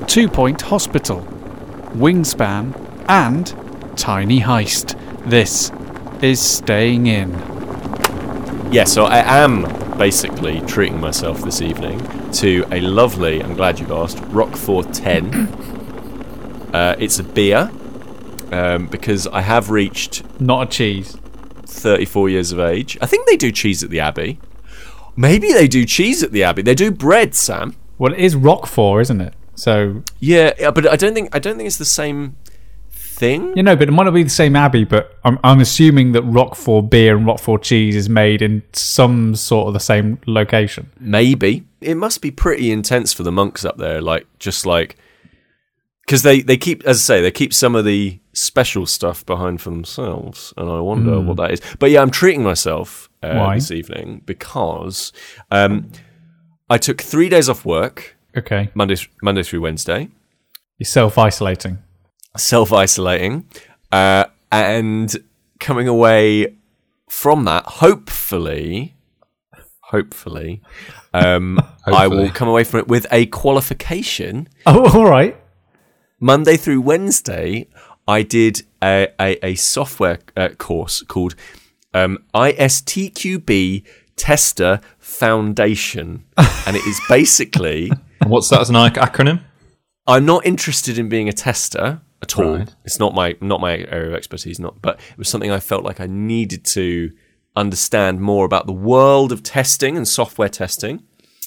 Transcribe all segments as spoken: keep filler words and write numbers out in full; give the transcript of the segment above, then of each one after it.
Two Point Hospital, Wingspan, and Tiny Heist. This is Staying In. Yeah, so I am basically treating myself this evening to a lovely, I'm glad you've asked, Roquefort ten. uh, it's a beer, um, because I have reached... Not a cheese. thirty-four years of age. I think they do cheese at the Abbey. Maybe they do cheese at the Abbey. They do bread, Sam. Well, it is Roquefort, isn't it? So yeah, but I don't think I don't think it's the same thing. You know, but it might not be the same Abbey. But I'm I'm assuming that Roquefort beer and Roquefort cheese is made in some sort of the same location. Maybe it must be pretty intense for the monks up there. Like just like because they they keep, as I say, they keep some of the special stuff behind for themselves, and I wonder mm. what that is. But yeah, I'm treating myself uh, Why? this evening because um, I took three days off work. Okay. Monday, Monday through Wednesday. You're self-isolating. Self-isolating. Uh, and coming away from that, hopefully, hopefully, um, hopefully, I will come away from it with a qualification. Oh, all right. Monday through Wednesday, I did a, a, a software uh, course called um, I S T Q B Tester Foundation. And it is basically... What's that as an acronym? I'm not interested in being a tester at all. Right. It's not my not my area of expertise, not. But it was something I felt like I needed to understand more about the world of testing and software testing.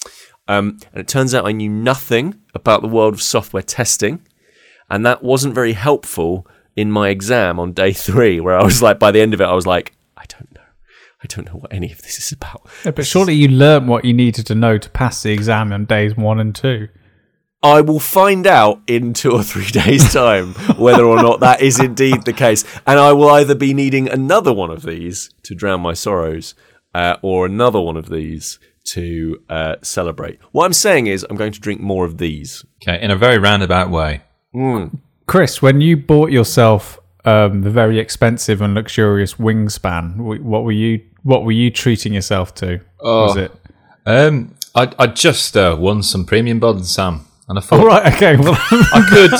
Um, and it turns out I knew nothing about the world of software testing, and that wasn't very helpful in my exam on day three, where I was like, by the end of it, I was like, I don't know. I don't know what any of this is about. Yeah, but surely you learnt what you needed to know to pass the exam on days one and two. I will find out in two or three days' time whether or not that is indeed the case. And I will either be needing another one of these to drown my sorrows, uh, or another one of these to uh, celebrate. What I'm saying is I'm going to drink more of these. Okay, in a very roundabout way. Mm. Chris, when you bought yourself um, the very expensive and luxurious Wingspan, what were you what were you treating yourself to? Oh, was it? Um, I I just uh, won some premium bonds, Sam. And I thought, oh, right, okay, well, I could,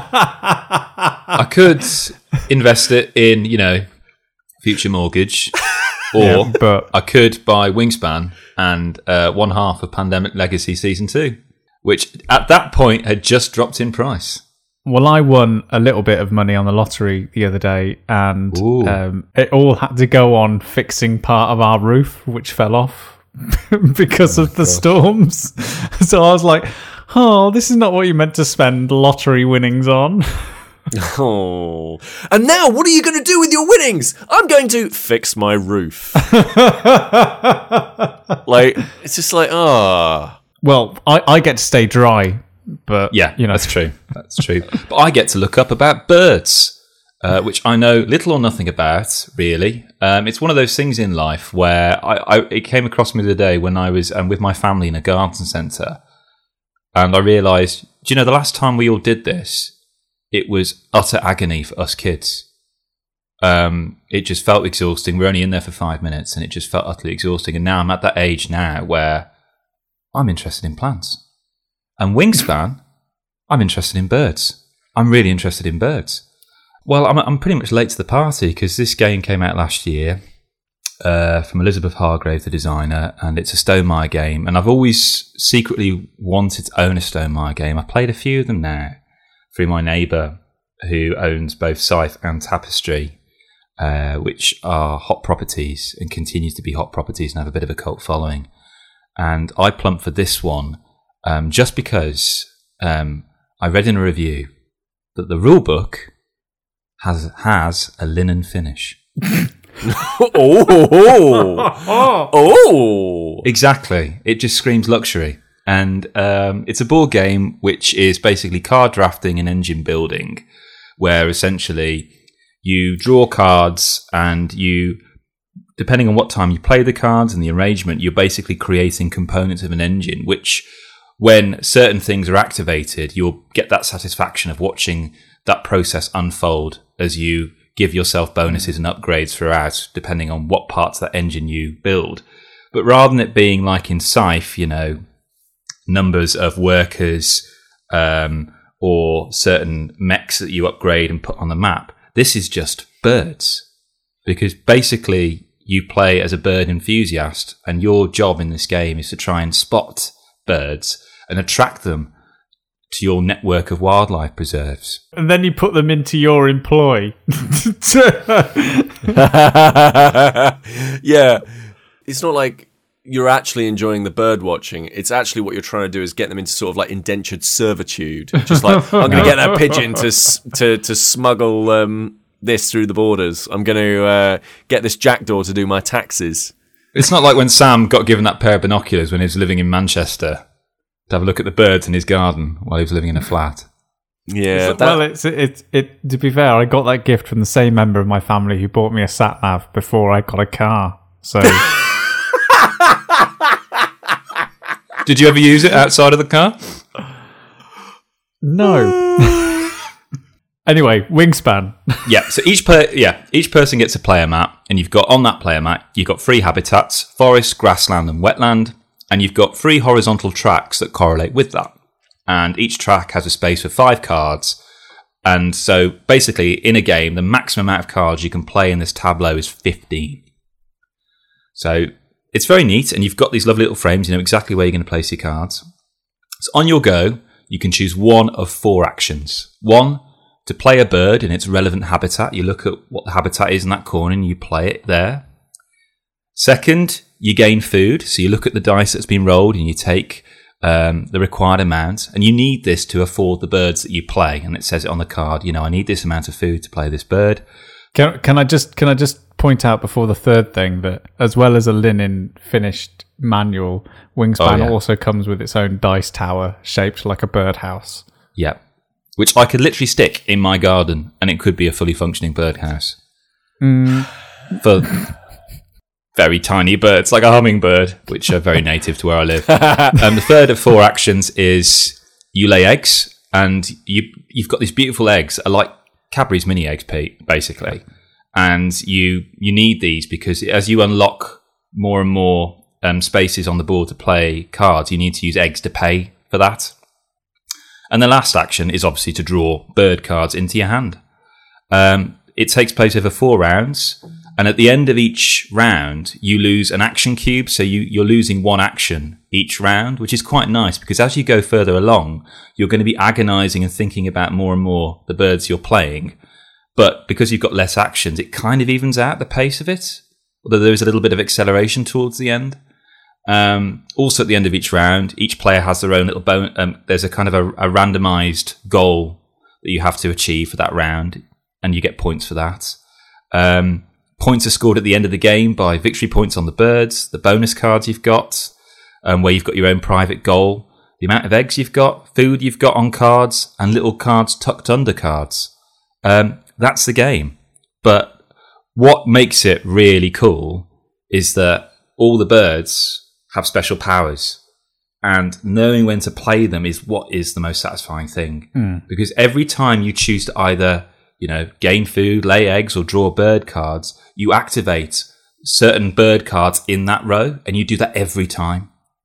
I could invest it in, you know, future mortgage, or yeah, but I could buy Wingspan and uh, one half of Pandemic Legacy Season Two, which at that point had just dropped in price. Well, I won a little bit of money on the lottery the other day, and um, it all had to go on fixing part of our roof, which fell off because oh of the God. storms. So I was like, oh, this is not what you meant to spend lottery winnings on. Oh. And now what are you going to do with your winnings? I'm going to fix my roof. Like, it's just like, ah. Oh. Well, I, I get to stay dry, but, yeah, you know. That's true. That's true. But I get to look up about birds, uh, which I know little or nothing about, really. Um, it's one of those things in life where I, I it came across me the other day when I was um, with my family in a garden centre. And I realised, do you know, the last time we all did this, it was utter agony for us kids. Um, it just felt exhausting. We were only in there for five minutes and it just felt utterly exhausting. And now I'm at that age now where I'm interested in plants. And Wingspan, I'm interested in birds. I'm really interested in birds. Well, I'm, I'm pretty much late to the party because this game came out last year. Uh, from Elizabeth Hargrave, the designer, and it's a Stonemaier game. And I've always secretly wanted to own a Stonemaier game. I've played a few of them now through my neighbour who owns both Scythe and Tapestry, uh, which are hot properties and continues to be hot properties and have a bit of a cult following. And I plumped for this one um, just because um, I read in a review that the rulebook has has a linen finish. oh, oh, exactly. It just screams luxury, and um, it's a board game which is basically card drafting and engine building, where essentially you draw cards and you, depending on what time you play the cards and the arrangement, you're basically creating components of an engine. Which, when certain things are activated, you'll get that satisfaction of watching that process unfold as you give yourself bonuses and upgrades throughout, depending on what parts of that engine you build. But rather than it being like in Scythe, you know, numbers of workers um, or certain mechs that you upgrade and put on the map. This is just birds, because basically you play as a bird enthusiast, and your job in this game is to try and spot birds and attract them to your network of wildlife preserves. And then you put them into your employ. Yeah. It's not like you're actually enjoying the bird watching. It's actually what you're trying to do is get them into sort of like indentured servitude. Just like, I'm going to get that pigeon to to to smuggle um, this through the borders. I'm going to uh, get this jackdaw to do my taxes. It's not like when Sam got given that pair of binoculars when he was living in Manchester to have a look at the birds in his garden while he was living in a flat. Yeah. That- well, it's it, it. To be fair, I got that gift from the same member of my family who bought me a sat nav before I got a car. So, did you ever use it outside of the car? No. Anyway, Wingspan. Yeah, so each per- yeah, each person gets a player map, and you've got on that player map, you've got three habitats: forest, grassland, and wetland, and you've got three horizontal tracks that correlate with that. And each track has a space for five cards. And so basically, in a game, the maximum amount of cards you can play in this tableau is fifteen. So it's very neat, and you've got these lovely little frames. You know exactly where you're going to place your cards. So on your go, you can choose one of four actions. One, to play a bird in its relevant habitat. You look at what the habitat is in that corner and you play it there. Second, you gain food. So you look at the dice that's been rolled and you take um, the required amount. And you need this to afford the birds that you play. And it says it on the card, you know, I need this amount of food to play this bird. Can, can I just can I just point out before the third thing that as well as a linen finished manual, Wingspan Oh, yeah. also comes with its own dice tower shaped like a birdhouse. Yeah. Which I could literally stick in my garden and it could be a fully functioning birdhouse. Mm. For very tiny birds, like a hummingbird, which are very native to where I live. Um, the third of four actions is you lay eggs, and you, you've got these beautiful eggs, are like Cadbury's mini eggs, Pete, basically. And you you need these because as you unlock more and more um, spaces on the board to play cards, you need to use eggs to pay for that. And the last action is obviously to draw bird cards into your hand. Um, it takes place over four rounds, and at the end of each round, you lose an action cube, so you, you're losing one action each round, which is quite nice, because as you go further along, you're going to be agonising and thinking about more and more the birds you're playing. But because you've got less actions, it kind of evens out the pace of it, although there is a little bit of acceleration towards the end. Um, also, at the end of each round, each player has their own little bone. Um, there's a kind of a, a randomized goal that you have to achieve for that round, and you get points for that. Um, points are scored at the end of the game by victory points on the birds, the bonus cards you've got, um, where you've got your own private goal, the amount of eggs you've got, food you've got on cards, and little cards tucked under cards. Um, that's the game. But what makes it really cool is that all the birds have special powers, and knowing when to play them is what is the most satisfying thing. Mm. Because every time you choose to either, you know, gain food, lay eggs, or draw bird cards, you activate certain bird cards in that row, and you do that every time.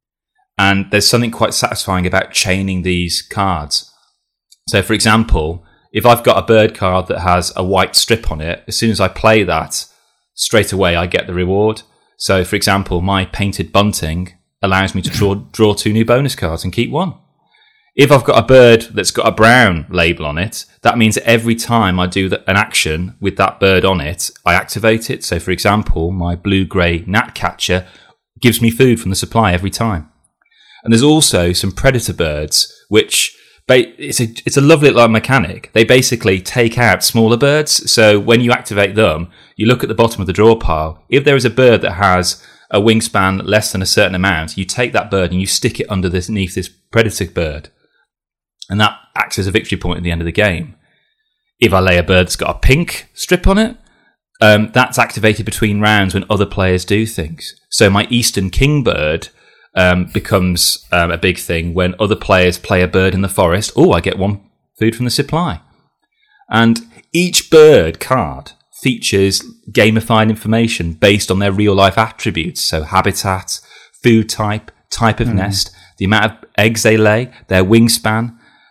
And there's something quite satisfying about chaining these cards. So, for example, if I've got a bird card that has a white strip on it, as soon as I play that, straight away I get the reward. So, for example, my painted bunting allows me to draw draw two new bonus cards and keep one. If I've got a bird that's got a brown label on it, that means that every time I do an action with that bird on it, I activate it. So, for example, my blue-grey gnatcatcher gives me food from the supply every time. And there's also some predator birds, which it's a it's a lovely little mechanic. They basically take out smaller birds. So when you activate them, you look at the bottom of the draw pile. If there is a bird that has a wingspan less than a certain amount, you take that bird and you stick it underneath this predator bird. And that acts as a victory point at the end of the game. If I lay a bird that's got a pink strip on it, um, that's activated between rounds when other players do things. So my Eastern Kingbird Um, becomes um, a big thing when other players play a bird in the forest. Oh, I get one food from the supply. And each bird card features gamified information based on their real-life attributes. So habitat, food type, type of mm. nest, the amount of eggs they lay, their wingspan,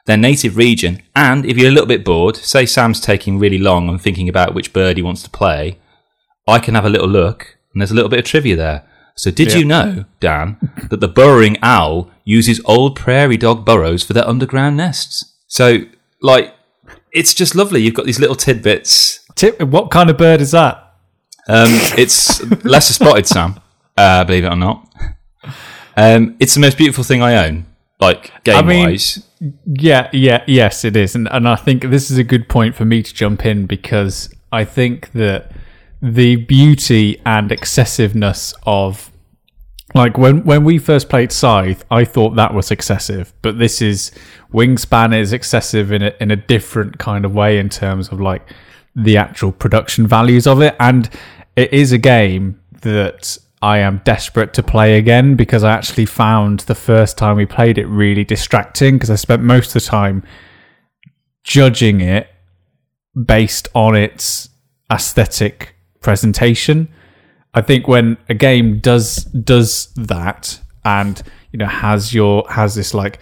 their native region, and if you're a little bit bored, say Sam's taking really long and thinking about which bird he wants to play, I can have a little look, and there's a little bit of trivia there. So did yeah. you know, Dan, that the burrowing owl uses old prairie dog burrows for their underground nests? So, like, it's just lovely. You've got these little tidbits. Tip, what kind of bird is that? Um, it's lesser spotted, Sam, uh, believe it or not. Um, it's the most beautiful thing I own, like, game-wise. I mean, yeah, yeah, yes, it is. And, and I think this is a good point for me to jump in, because I think that the beauty and excessiveness of, like, when when we first played Scythe, I thought that was excessive, but this is, Wingspan is excessive in a, in a different kind of way in terms of, like, the actual production values of it. And it is a game that I am desperate to play again, because I actually found the first time we played it really distracting, because I spent most of the time judging it based on its aesthetic presentation. I think when a game does does that, and you know has your has this like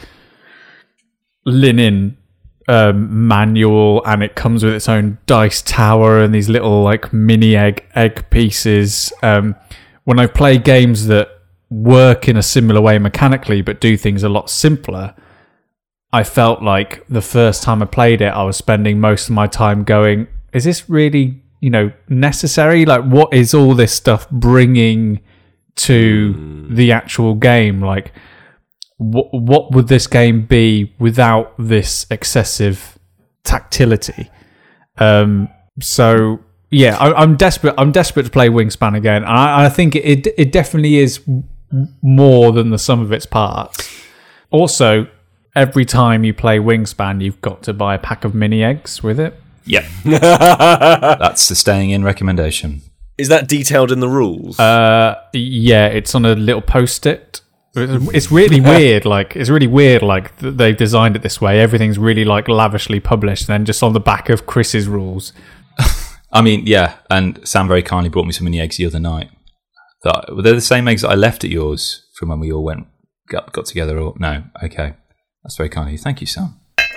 linen um, manual, and it comes with its own dice tower and these little like mini egg egg pieces. Um, when I play games that work in a similar way mechanically but do things a lot simpler, I felt like the first time I played it, I was spending most of my time going, "Is this really?" you know, necessary? Like, what is all this stuff bringing to mm. the actual game? Like, what what would this game be without this excessive tactility? Um, so yeah, I, I'm desperate. I'm desperate to play Wingspan again. I, I think it it definitely is more than the sum of its parts. Also, every time you play Wingspan, you've got to buy a pack of mini eggs with it. Yep. That's the staying in recommendation. Is that detailed in the rules? Uh, yeah, it's on a little post-it. It's really weird. Like, it's really weird. Like, they've designed it this way. Everything's really like lavishly published, and then just on the back of Chris's rules. I mean, yeah. And Sam very kindly brought me some mini eggs the other night. That, were they the same eggs that I left at yours from when we all went got, got together? Or no? Okay, that's very kind of you. Thank you, Sam.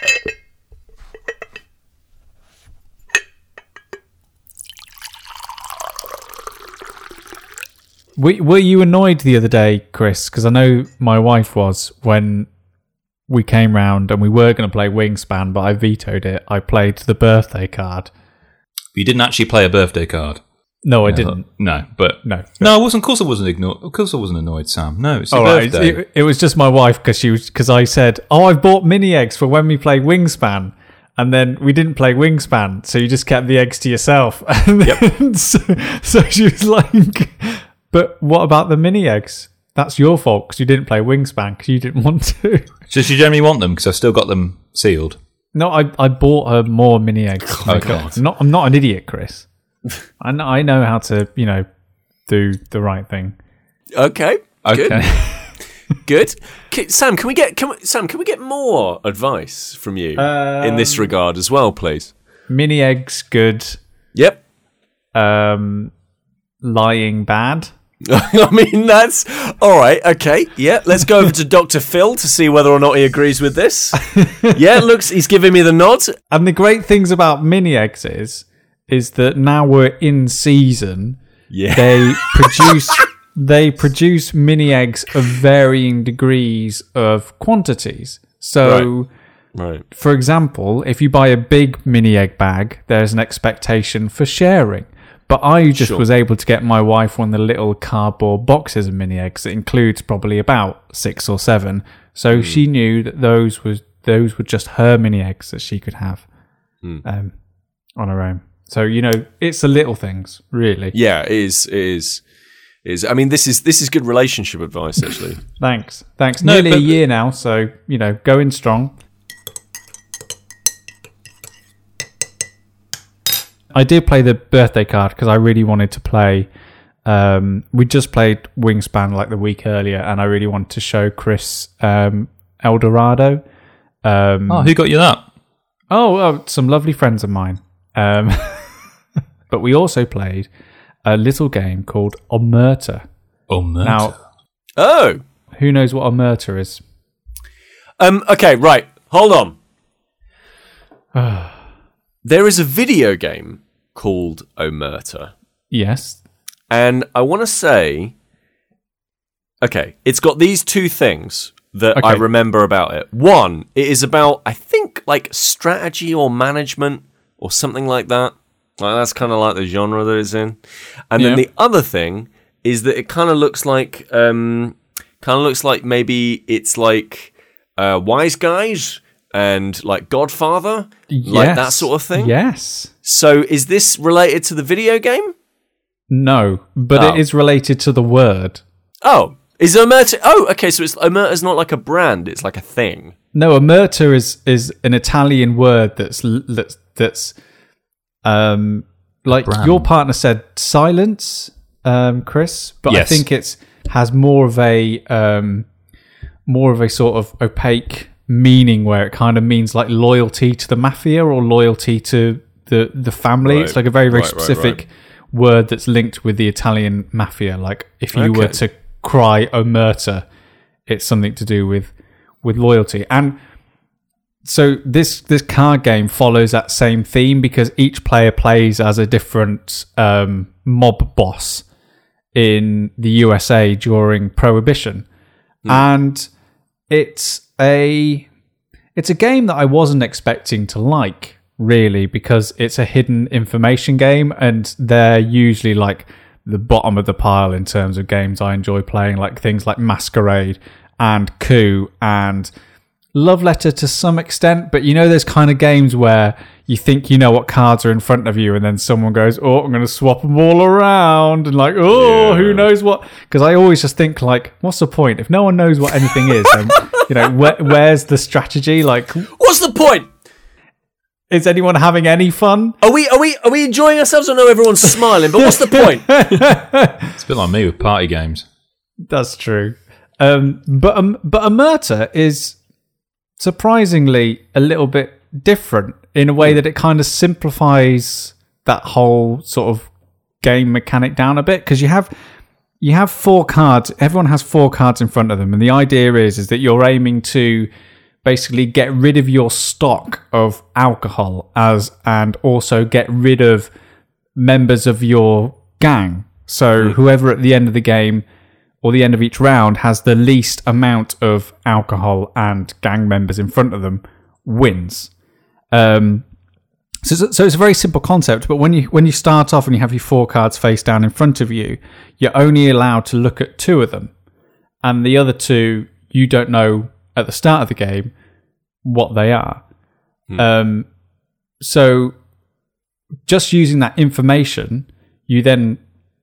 Were you annoyed the other day, Chris? Because I know my wife was, when we came round and we were going to play Wingspan, but I vetoed it. I played the birthday card. You didn't actually play a birthday card? No, I no, didn't. No, but no, no, I wasn't. Of course, I wasn't ignored. Of course, I wasn't annoyed, Sam. No, it's your right, birthday. It, it was just my wife, because she was because I said, "Oh, I've bought mini eggs for when we play Wingspan." And then we didn't play Wingspan, so you just kept the eggs to yourself. And then, yep. so, so she was like, "But what about the mini eggs? That's your fault, because you didn't play Wingspan because you didn't want to." So she generally want them because I've still got them sealed. No, I I bought her more mini eggs. Oh my God. I'm not I'm not an idiot, Chris. I know, I know how to, you know, do the right thing. Okay. Okay. Good. Good. Sam, can we get can we, Sam? Can we get more advice from you um, in this regard as well, please? Mini eggs, good. Yep. Um, lying, bad. I mean, that's all right. Okay, yeah. Let's go over to Doctor Phil to see whether or not he agrees with this. Yeah, looks, he's giving me the nod. And the great things about mini eggs is, is that now we're in season. Yeah, they produce they produce mini eggs of varying degrees of quantities. So, right. Right. for example, if you buy a big mini egg bag, there's an expectation for sharing. But I just Sure. was able to get my wife one of the little cardboard boxes of mini eggs that includes probably about six or seven. So mm. she knew that those was those were just her mini eggs that she could have mm. um, on her own. So, you know, it's the little things, really. Yeah, it is. It is. It is. I mean, this is this is good relationship advice, actually. Thanks. Thanks. No, Nearly but- a year now, so, you know, going strong. I did play the birthday card because I really wanted to play. Um, we just played Wingspan like the week earlier, and I really wanted to show Chris um, El Dorado. Um, oh, who got you that? Oh, well, some lovely friends of mine. Um, but we also played a little game called Omerta. Omerta. Now, Oh, who knows what Omerta is? um, okay, right. Hold on. There is a video game called Omerta. Yes. And I want to say, okay, it's got these two things that Okay. I remember about it. One, it is about, I think, like strategy or management or something like that. Like, that's kind of like the genre that it's in. And Yeah. then the other thing is that it kind of looks like, um, kind of looks like maybe it's like uh, Wise Guys and like Godfather, like that Yes. sort of thing. Yes. So is this related to the video game? No, but Oh. it is related to the word. Oh, is Omerta? Oh, okay. So it's Omerta's not like a brand; it's like a thing. No, omerta is is an Italian word that's l- that's that's um like Brand. your partner said silence, um, Chris, but Yes. I think it's has more of a um more of a sort of opaque meaning where it kind of means like loyalty to the mafia or loyalty to the the family. Right. It's like a very very Right, right, specific right. word that's linked with the Italian mafia. Like if you were Okay. to cry omerta, it's something to do with with loyalty. And so this this card game follows that same theme because each player plays as a different um, mob boss in the U S A during Prohibition, and it's a it's a game that I wasn't expecting to like really because it's a hidden information game and they're usually like the bottom of the pile in terms of games I enjoy playing, like things like Masquerade and Coup and Love Letter to some extent, but you know those kind of games where you think you know what cards are in front of you and then someone goes, oh, I'm going to swap them all around and like, oh, Yeah. who knows what? Because I always just think like, what's the point? If no one knows what anything is, then, you know, where, where's the strategy? Like, What's the point? is anyone having any fun? Are we are we are we enjoying ourselves? I know everyone's smiling, but what's the point? It's a bit like me with party games. That's true. Um, but um, but Omerta is surprisingly a little bit different in a way that it kind of simplifies that whole sort of game mechanic down a bit because you have you have four cards. Everyone has four cards in front of them, and the idea is is that you're aiming to basically get rid of your stock of alcohol as and also get rid of members of your gang. So whoever at the end of the game or the end of each round has the least amount of alcohol and gang members in front of them wins. Um, so, so it's a very simple concept, but when you when you start off and you have your four cards face down in front of you, you're only allowed to look at two of them, and the other two you don't know at the start of the game what they are. Hmm. Um, so just using that information, you then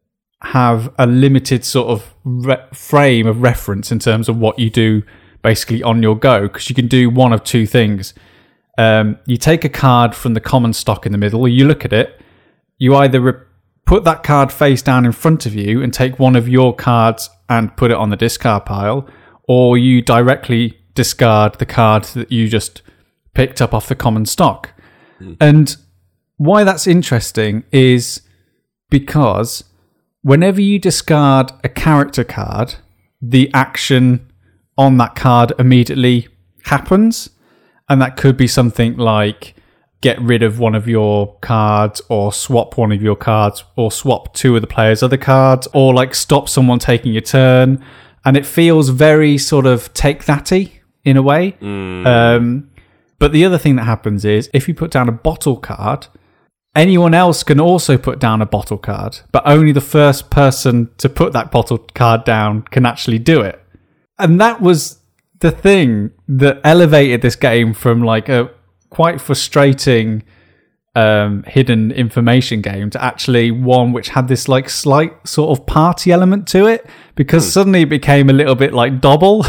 have a limited sort of re- frame of reference in terms of what you do basically on your go, because you can do one of two things. Um, you take a card from the common stock in the middle, you look at it, you either re- put that card face down in front of you and take one of your cards and put it on the discard pile, or you directly discard the card that you just picked up off the common stock. Mm. And why that's interesting is because whenever you discard a character card, the action on that card immediately happens. And that could be something like get rid of one of your cards or swap one of your cards or swap two of the player's other cards or like stop someone taking your turn. And it feels very sort of take that-y in a way. Mm. Um, but the other thing that happens is if you put down a bottle card, anyone else can also put down a bottle card, but only the first person to put that bottle card down can actually do it. And that was the thing that elevated this game from like a quite frustrating um, hidden information game to actually one which had this like slight sort of party element to it, because mm. suddenly it became a little bit like Dobble.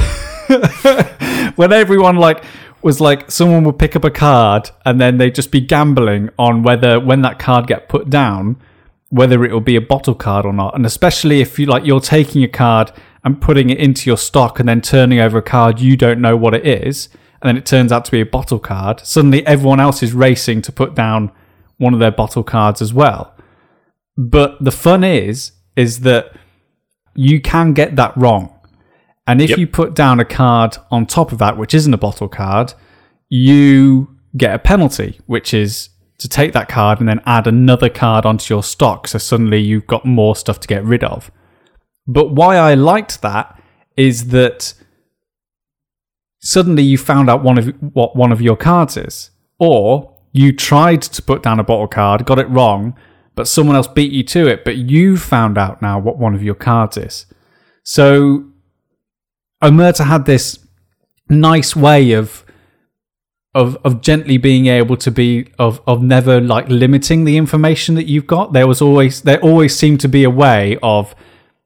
When everyone like was like someone would pick up a card and then they'd just be gambling on whether when that card get put down, whether it will be a bottle card or not. And especially if you like you're taking a card and putting it into your stock and then turning over a card you don't know what it is, and then it turns out to be a bottle card, suddenly everyone else is racing to put down one of their bottle cards as well. But the fun is is that you can get that wrong. And if yep. you put down a card on top of that, which isn't a bottle card, you get a penalty, which is to take that card and then add another card onto your stock. So suddenly you've got more stuff to get rid of. But why I liked that is that suddenly you found out one of what one of your cards is. Or you tried to put down a bottle card, got it wrong, but someone else beat you to it, but you found out now what one of your cards is. So Omerta had this nice way of of of gently being able to be of of never like limiting the information that you've got. There was always there always seemed to be a way of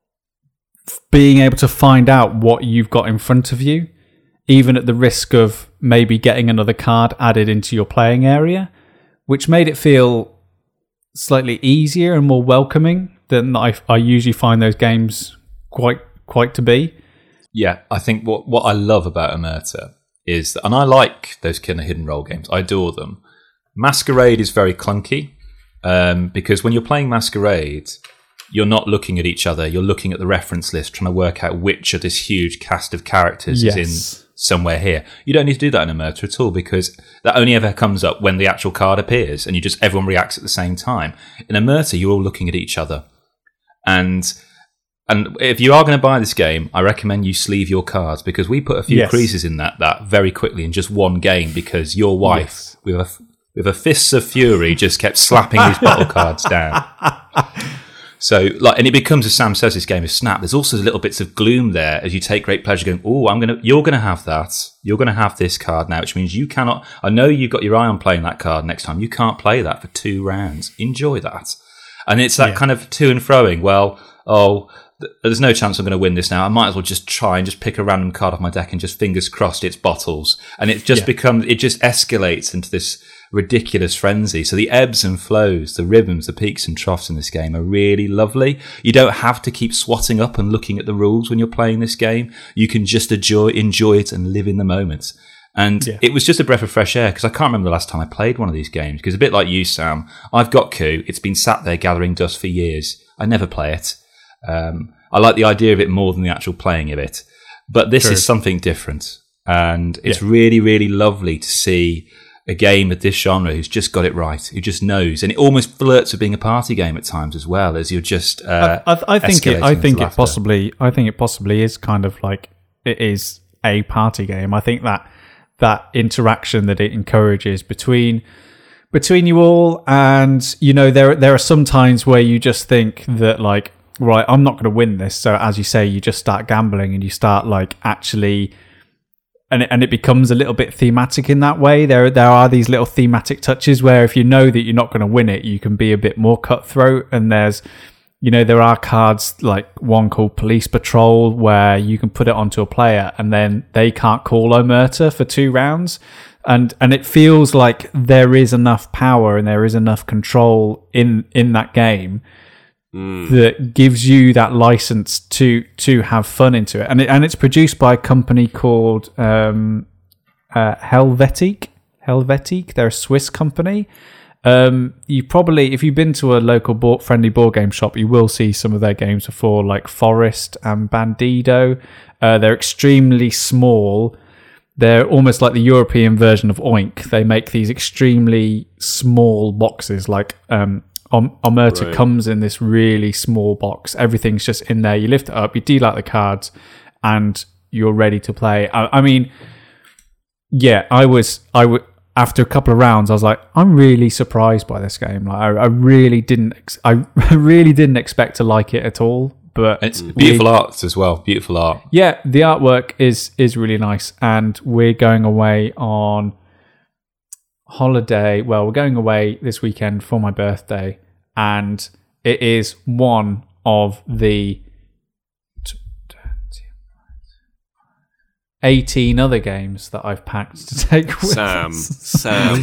being able to find out what you've got in front of you, even at the risk of maybe getting another card added into your playing area, which made it feel slightly easier and more welcoming than I, I usually find those games quite quite to be. Yeah, I think what, what I love about Omerta is that, and I like those kind of hidden role games, I adore them. Masquerade is very clunky, um, because when you're playing Masquerade, you're not looking at each other, you're looking at the reference list, trying to work out which of this huge cast of characters yes. is in somewhere here. You don't need to do that in Omerta at all, because that only ever comes up when the actual card appears, and you just everyone reacts at the same time. In Omerta, you're all looking at each other. And and if you are going to buy this game, I recommend you sleeve your cards, because we put a few yes. creases in that that very quickly in just one game, because your wife, yes. with a with a fists of fury, just kept slapping these bottle cards down. So, like, and it becomes, as Sam says, this game is snap. There's also little bits of gloom there as you take great pleasure going, oh, I'm gonna, you're gonna have that. You're gonna have this card now, which means you cannot. I know you've got your eye on playing that card next time. You can't play that for two rounds. Enjoy that, and it's that yeah. kind of to and froing. Well, oh, th- there's no chance I'm going to win this now. I might as well just try and just pick a random card off my deck and just fingers crossed it's bottles, and it just yeah. becomes, it just escalates into this ridiculous frenzy. So the ebbs and flows, the rhythms, the peaks and troughs in this game are really lovely. You don't have to keep swatting up and looking at the rules when you're playing this game. You can just enjoy enjoy it and live in the moment. And yeah. it was just a breath of fresh air, because I can't remember the last time I played one of these games, because a bit like you, Sam, I've got Coup. It's been sat there gathering dust for years. I never play it. Um, I like the idea of it more than the actual playing of it. But this True. is something different. And it's yeah. really, really lovely to see a game of this genre who's just got it right, who just knows, and it almost flirts with being a party game at times as well, as you're just. Uh, I, I, I think it. I think it possibly. I think it possibly is kind of like it is a party game. I think that that interaction that it encourages between between you all, and you know, there there are some times where you just think that like, right, I'm not going to win this. So as you say, you just start gambling and you start like actually. And it, and it becomes a little bit thematic in that way. There there are these little thematic touches where if you know that you're not going to win it, you can be a bit more cutthroat. And there's, you know, there are cards like one called Police Patrol where you can put it onto a player and then they can't call Omerta for two rounds. And and it feels like there is enough power and there is enough control in, in that game Mm. that gives you that license to to have fun into it, and it, and it's produced by a company called um, uh, Helvetic. Helvetic, they're a Swiss company. Um, you probably, if you've been to a local board, friendly board game shop, you will see some of their games before, like Forest and Bandido. Uh, they're extremely small. They're almost like the European version of Oink. They make these extremely small boxes, like. Um, Omerta right. comes in this really small box. Everything's just in there. You lift it up, you deal out the cards, and you're ready to play. I, I mean, yeah, I was, I would after a couple of rounds, I was like, I'm really surprised by this game. Like, I, I really didn't, ex- I really didn't expect to like it at all. But it's beautiful we, art as well. Beautiful art. Yeah, the artwork is is really nice, and we're going away on. holiday well we're going away this weekend for my birthday, and it is one of the eighteen other games that I've packed to take with Sam us. Sam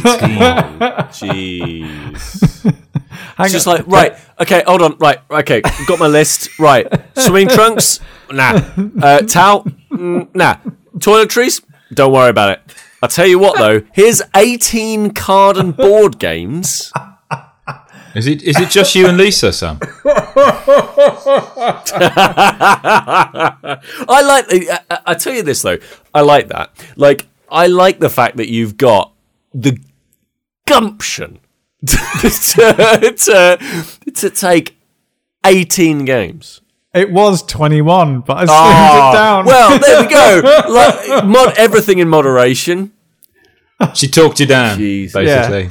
jeez it's just like, right, okay, hold on, right, okay, got my list, right, swimming trunks, nah, uh, towel, mm, nah, toiletries, don't worry about it. I'll tell you what, though. Here's eighteen card and board games. Is it is it just you and Lisa, Sam? I like. I, I tell you this though. I like that. Like, I like the fact that you've got the gumption to, to, to take eighteen games? It was twenty-one, but I slimmed Oh, it down. well, there we go. Like, mod- everything in moderation. She talked you down, Jeez. basically.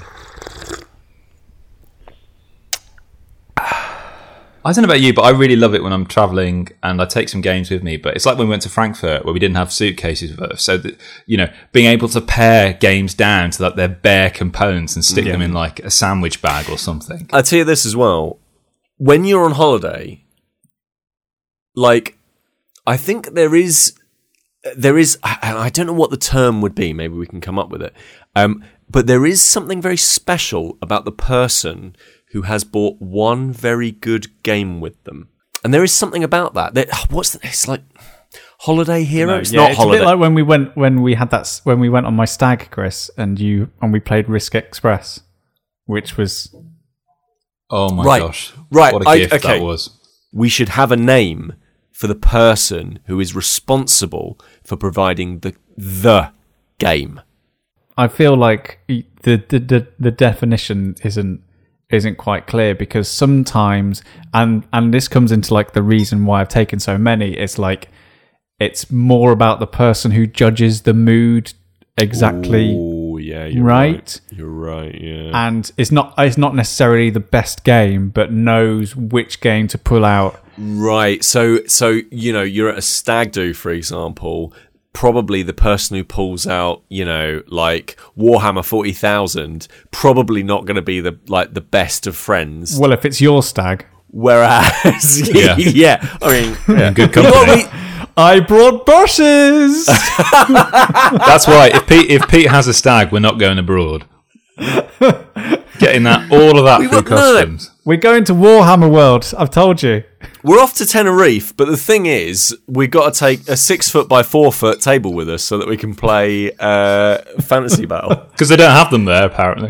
I don't know about you, but I really love it when I'm traveling and I take some games with me. But it's like when we went to Frankfurt where we didn't have suitcases with us. So, that, you know, being able to pare games down to like their bare components and stick Yeah. them in like a sandwich bag or something. I'll tell you this as well. When you're on holiday, like, I think there is, there is, and I don't know what the term would be. Maybe we can come up with it. Um, but there is something very special about the person who has bought one very good game with them. And there is something about that. that what's the, it's like holiday hero? No, it's yeah, not it's holiday. a bit like when we went when we had that s- when we went on my stag, Chris, and you and we played Risk Express, which was Oh my Right, gosh. right, What a I- gift okay. that was. We should have a name for the person who is responsible for providing the the game. I feel like the the the, the definition isn't isn't quite clear because sometimes and and this comes into like the reason why I've taken so many. It's like it's more about the person who judges the mood exactly. Oh yeah, you're right. right. You're right. Yeah. And it's not it's not necessarily the best game, but knows which game to pull out. Right. So so you know you're at a stag do, for example. Probably the person who pulls out, you know, like Warhammer forty thousand, probably not going to be the like the best of friends. Well, if it's your stag, Whereas, Yeah. yeah, I mean, yeah. Good You know what company. we- I brought bushes. That's right. If Pete if Pete has a stag, we're not going abroad. Getting that all of that We through want- no, no, no. customs. We're going to Warhammer World. I've told you. We're off to Tenerife, but the thing is, we've got to take a six foot by four foot table with us so that we can play uh, Fantasy Battle. Because they don't have them there, apparently.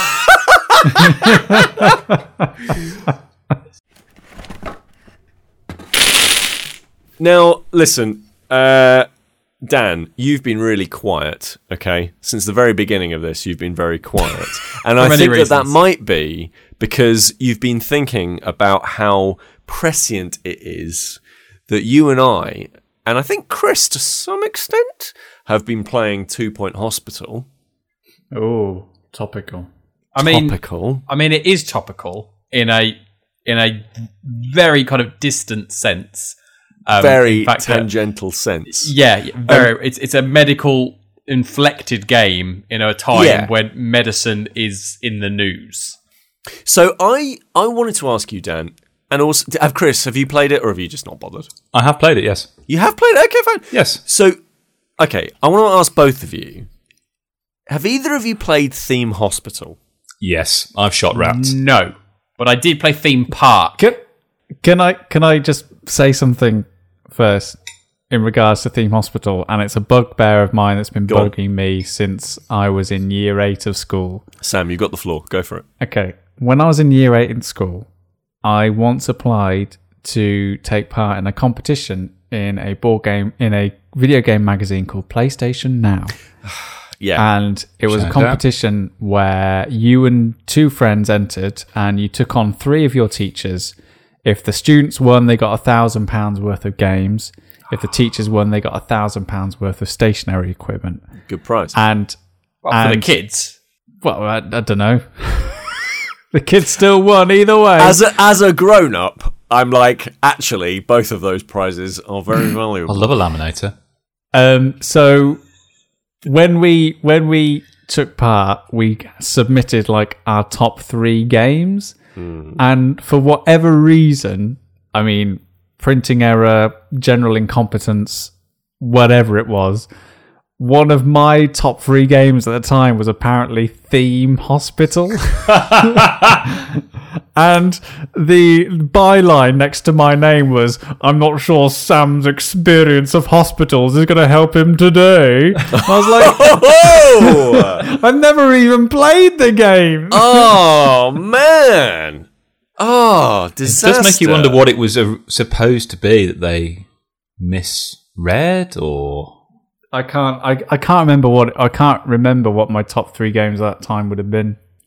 Now, listen, uh, Dan, you've been really quiet, okay? Since the very beginning of this, you've been very quiet. And I many think that that reasons. might be because you've been thinking about how prescient it is that you and I, and I think Chris to some extent, have been playing Two Point Hospital. Oh, topical. I mean, Topical. I mean, it is topical in a in a very kind of distant sense. Um, Very in fact, uh, tangential sense. yeah, yeah, very. it's it's a medical inflected game in a time Yeah. when medicine is in the news. So I, I wanted to ask you, Dan, and also, have Chris, have you played it or have you just not bothered? I have played it, yes. You have played it? Okay, fine. Yes. So, okay, I want to ask both of you. Have either of you played Theme Hospital? Yes. I've shot rats. No, but I did play Theme Park. Can, can I can I just say something first in regards to Theme Hospital? And it's a bugbear of mine that's been Go on. bugging me since I was in year eight of school. Sam, you got the floor. Go for it. Okay, when I was in year eight in school, I once applied to take part in a competition in a board game in a video game magazine called PlayStation Now. Yeah. And it was Shout a out. competition where you and two friends entered and you took on three of your teachers. If the students won, they got a thousand pounds worth of games. If the teachers won, they got a thousand pounds worth of stationary equipment. Good prize. And, Well, for the and kids. well, I, I don't know. The kids still won either way. As a, as a grown up, I'm like, actually, both of those prizes are very I valuable. love a laminator. Um, so when we when we took part, we submitted like our top three games, and for whatever reason, I mean, printing error, general incompetence, whatever it was, one of my top three games at the time was apparently Theme Hospital. And the byline next to my name was, I'm not sure Sam's experience of hospitals is going to help him today. I was like, Oh! I've never even played the game. Oh, man. Oh, It disaster. does make you wonder what it was uh, supposed to be that they misread, or I can't, I, I can't remember what, I can't remember what my top three games at that time would have been.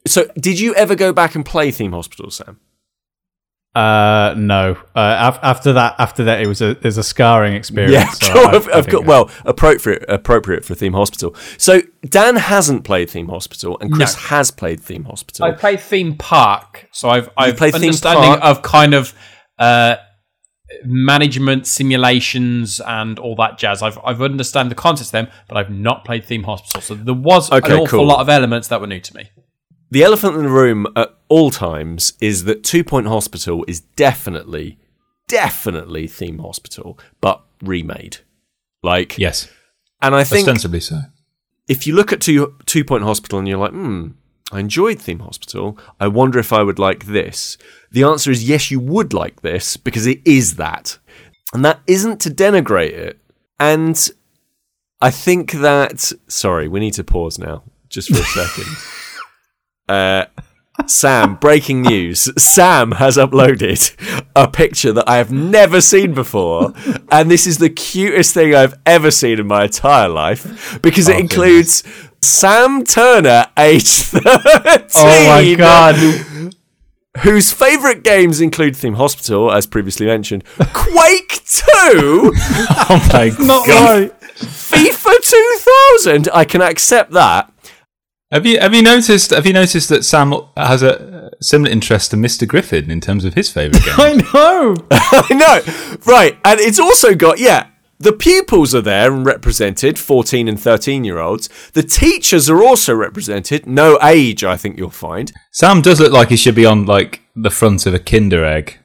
So, did you ever go back and play Theme Hospital, Sam? Uh, no. Uh, af- after that, after that, it was a there's a scarring experience. Yeah, so cool. I- I've, I I've got didn't go. well appropriate appropriate for Theme Hospital. So Dan hasn't played Theme Hospital, and Chris No. has played Theme Hospital. I played Theme Park, so I've I've played Theme understanding Park? of kind of uh, management simulations and all that jazz. I've I've understand the concepts of them, but I've not played Theme Hospital. So there was Okay, an awful cool. lot of elements that were new to me. The elephant in the room at all times is that Two Point Hospital is definitely, definitely Theme Hospital, but remade. Like, Yes, and I think ostensibly so. if you look at Two Two Point Hospital and you're like, hmm, I enjoyed Theme Hospital. I wonder if I would like this. The answer is yes, you would like this because it is that, and that isn't to denigrate it. And I think that sorry, we need to pause now just for a second. Uh, Sam, breaking news. Sam has uploaded a picture that I have never seen before, and this is the cutest thing I've ever seen in my entire life because it Oh, includes Sam Turner, age thirteen. Oh my god! Whose favourite games include Theme Hospital, as previously mentioned, Quake two, Oh my Not god! right. FIFA two thousand. I can accept that. Have you have you noticed? Have you noticed that Sam has a similar interest to Mister Griffin in terms of his favourite game? I know. I know, right? And it's also got yeah. The pupils are there and represented, fourteen and thirteen year olds. The teachers are also represented. No age, I think you'll find. Sam does look like he should be on like the front of a Kinder Egg.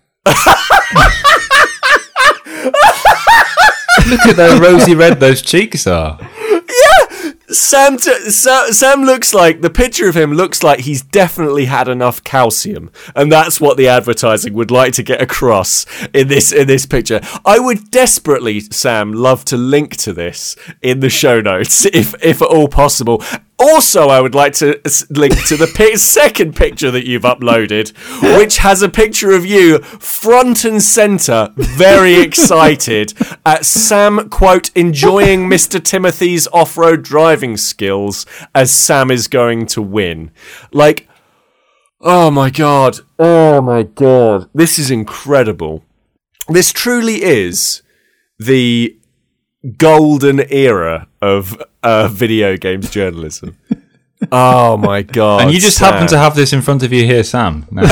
Look at how rosy red those cheeks are. Sam, t- Sa- Sam looks like, the picture of him looks like he's definitely had enough calcium. And that's what the advertising would like to get across in this in this picture. I would desperately, Sam, love to link to this in the show notes, if, if at all possible. Also, I would like to s- link to the pi- second picture that you've uploaded, which has a picture of you front and centre, very excited at Sam, quote, enjoying Mister Timothy's off-road driving skills as Sam is going to win. Like, oh my god, oh my god, this is incredible. This truly is the golden era of uh, video games journalism. Oh my god! And you just Sam. happen to have this in front of you here, Sam. No.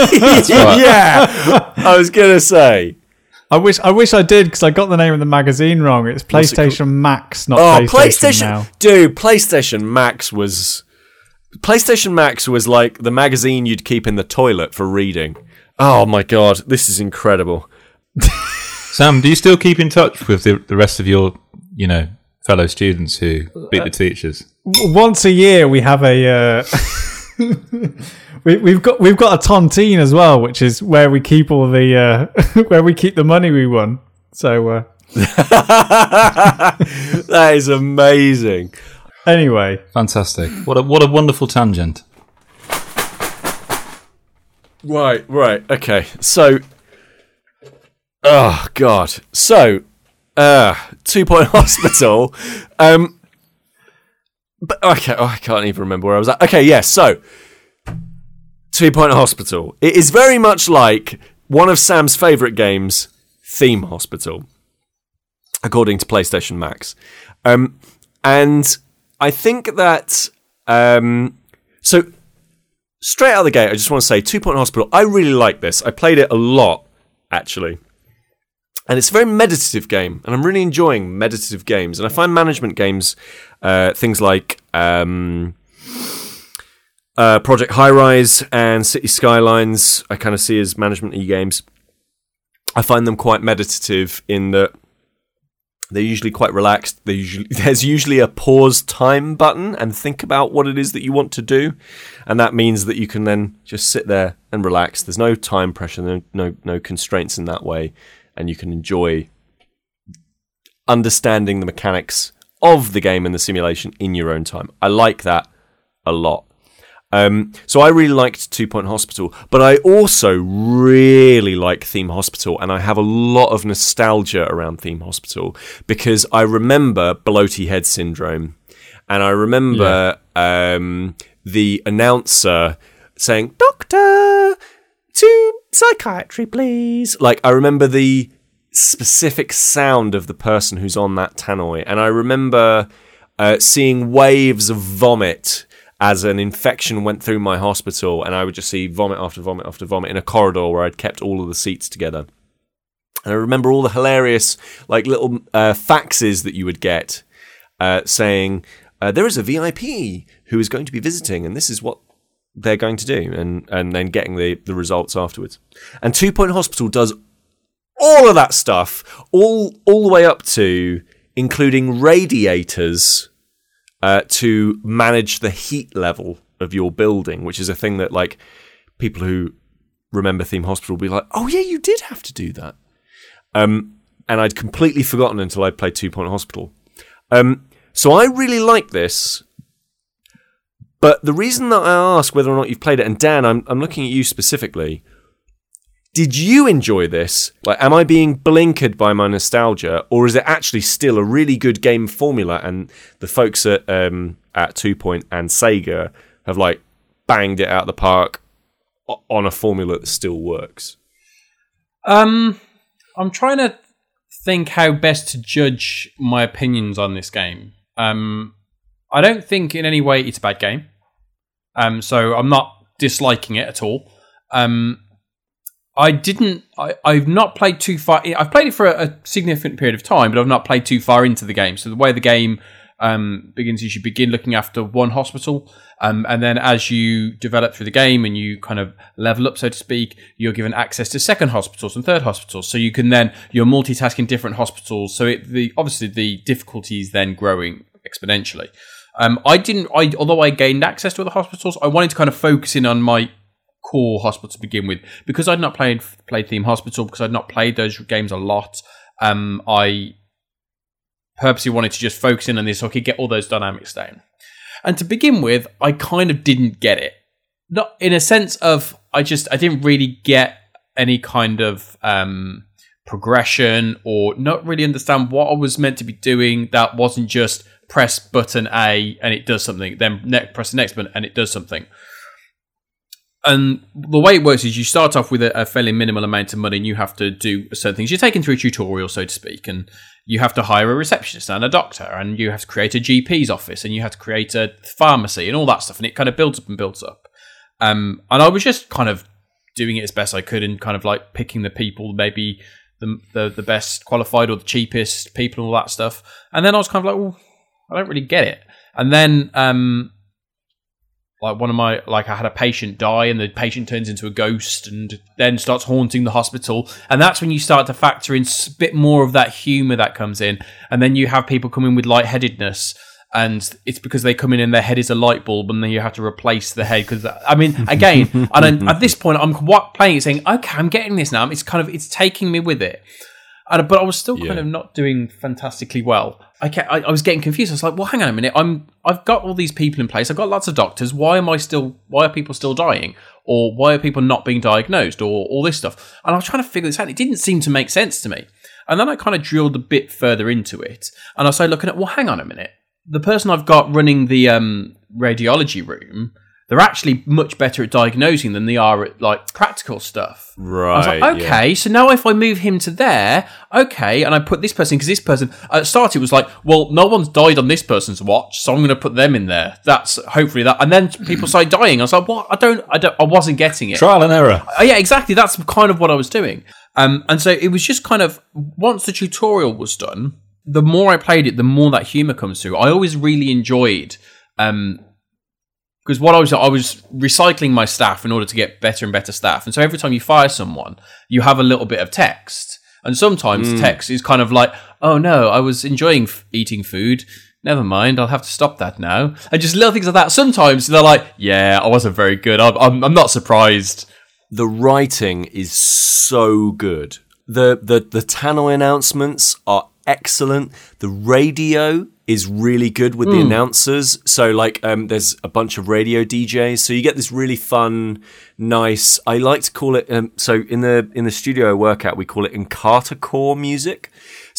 Yeah, I was gonna say. I wish I wish I did because I got the name of the magazine wrong. It's What's it PlayStation Max, not Oh, PlayStation, PlayStation, Now. dude! PlayStation Max was PlayStation Max was like the magazine you'd keep in the toilet for reading. Oh my god, this is incredible. Sam, do you still keep in touch with the, the rest of your, you know, fellow students who beat the teachers? W- Once a year, we have a. Uh, we, we've got we've got a tontine as well, which is where we keep all the uh, where we keep the money we won. So uh, That is amazing. anyway, Fantastic! What a what a wonderful tangent. Right, right, okay. So, oh god. So, uh, Two Point Hospital. Um, but okay, oh, I can't even remember where I was at. Okay, yes. So, Two Point Hospital. It is very much like one of Sam's favourite games, Theme Hospital, according to PlayStation Max. Um, and I think that um, so. Straight out of the gate, I just want to say, Two Point Hospital, I really like this. I played it a lot, actually. And it's a very meditative game, and I'm really enjoying meditative games. And I find management games, uh, things like um, uh, Project High Rise and City Skylines, I kind of see as management-y games. I find them quite meditative in that they're usually quite relaxed. They usually, there's usually a pause time button and think about what it is that you want to do. And that means that you can then just sit there and relax. There's no time pressure, no, no, no constraints in that way. And you can enjoy understanding the mechanics of the game and the simulation in your own time. I like that a lot. Um, so I really liked Two Point Hospital, but I also really like Theme Hospital, and I have a lot of nostalgia around Theme Hospital because I remember Bloaty Head Syndrome, And I remember yeah. um, the announcer saying, "Doctor, to psychiatry, please." Like, I remember the specific sound of the person who's on that tannoy. And I remember uh, seeing waves of vomit as an infection went through my hospital, and I would just see vomit after vomit after vomit in a corridor where I'd kept all of the seats together. And I remember all the hilarious, like, little uh, faxes that you would get uh, saying, uh, there is a V I P who is going to be visiting, and this is what they're going to do, and, and then getting the, the results afterwards. And Two Point Hospital does all of that stuff, all all the way up to including radiators uh, to manage the heat level of your building, which is a thing that, like, people who remember Theme Hospital will be like, oh yeah, you did have to do that. Um, and I'd completely forgotten until I played Two Point Hospital. Um, so I really like this. But the reason that I ask whether or not you've played it, and Dan, I'm I'm looking at you specifically. Did you enjoy this? Like, am I being blinkered by my nostalgia, or is it actually still a really good game formula? And the folks at um, at Two Point and Sega have like banged it out of the park on a formula that still works. Um, I'm trying to think how best to judge my opinions on this game. Um, I don't think in any way it's a bad game. Um, so I'm not disliking it at all. Um. I didn't. I, I've not played too far. I've played it for a, a significant period of time, but I've not played too far into the game. So the way the game um, begins is you begin looking after one hospital, um, and then as you develop through the game and you kind of level up, so to speak, you're given access to second hospitals and third hospitals. So you can then you're multitasking different hospitals. So it, the obviously the difficulty is then growing exponentially. Um, I didn't. I although I gained access to other hospitals, I wanted to kind of focus in on my core hospital to begin with, because I'd not played played Theme Hospital, because I'd not played those games a lot. Um, I purposely wanted to just focus in on this so I could get all those dynamics down. And to begin with, I kind of didn't get it. Not in a sense of I just I didn't really get any kind of um, progression, or not really understand what I was meant to be doing. That wasn't just press button A and it does something, then ne- press the next button and it does something. And the way it works is you start off with a, a fairly minimal amount of money, and you have to do certain things. You're taken through a tutorial, so to speak, and you have to hire a receptionist and a doctor, and you have to create a G P's office, and you have to create a pharmacy and all that stuff, and it kind of builds up and builds up. Um, and I was just kind of doing it as best I could, and kind of like picking the people, maybe the, the, the best qualified or the cheapest people and all that stuff. And then I was kind of like, well, I don't really get it. And then... Um, Like one of my, like I had a patient die, and the patient turns into a ghost and then starts haunting the hospital. And that's when you start to factor in a bit more of that humour that comes in. And then you have people come in with lightheadedness, and it's because they come in and their head is a light bulb, and then you have to replace the head. Because I mean, again, and then at this point, I'm playing it saying, okay, I'm getting this now. It's kind of, it's taking me with it. And, but I was still kind yeah. of not doing fantastically well. I, kept, I I was getting confused. I was like, well, hang on a minute. I'm I've got all these people in place. I've got lots of doctors. Why am I still? Why are people still dying? Or why are people not being diagnosed? Or all this stuff. And I was trying to figure this out. It didn't seem to make sense to me. And then I kind of drilled a bit further into it, and I started looking at, well, hang on a minute. The person I've got running the um, radiology room, they're actually much better at diagnosing than they are at, like, practical stuff. Right. I was like, okay, yeah. So now if I move him to there, okay, and I put this person, because this person, at the start it was like, well, no one's died on this person's watch, so I'm going to put them in there. That's hopefully that. And then people started dying. I was like, what? I don't, I don't, I wasn't getting it. Trial and error. Uh, yeah, exactly. That's kind of what I was doing. Um, and so it was just kind of, once the tutorial was done, the more I played it, the more that humour comes through. I always really enjoyed, um, because what I was, I was recycling my staff in order to get better and better staff. And so every time you fire someone, you have a little bit of text. And sometimes mm. text is kind of like, oh no, I was enjoying f- eating food. Never mind, I'll have to stop that now. And just little things like that. Sometimes they're like, yeah, I wasn't very good. I'm, I'm, I'm not surprised. The writing is so good. The, the, the tannoy announcements are excellent. The radio is really good with mm. the announcers. So, like, um, there's a bunch of radio D Js. So you get this really fun, nice. I like to call it. Um, so in the in the studio I work at, we call it Encarta core music.